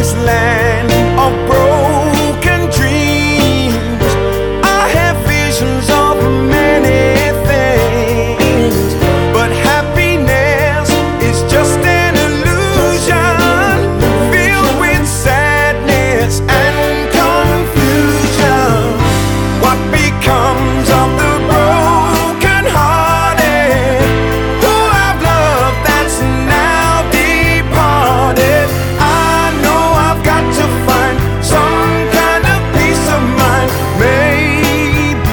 this land of broken dreams. I have visions of many things, but happiness is just an illusion, filled with sadness and confusion. What becomes of the broken hearted who I've loved that's now departed? I know I've got to find some kind of peace of mind. Maybe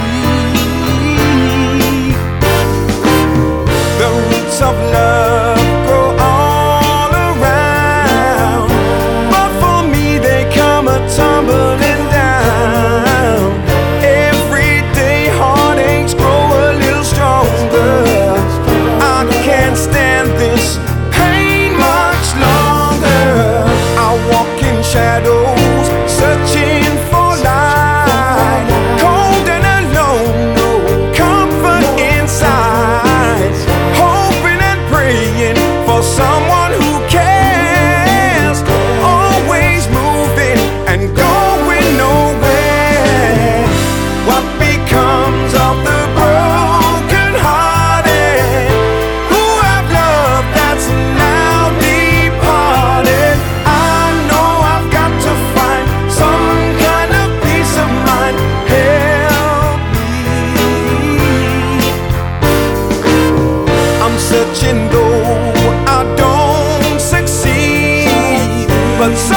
the roots of love grow all around, but for me they come a tumbling down. Everyday heartaches grow a little stronger. I can't stand this pain much longer. I walk in shadows, searching for light, cold and alone, no comfort inside, hoping and praying for someone who cares, always moving and going nowhere. What becomes of the broken hearted who I've loved that's now departed? I know I've got to find some kind of peace of mind. Help me. I'm searching though I don't succeed, but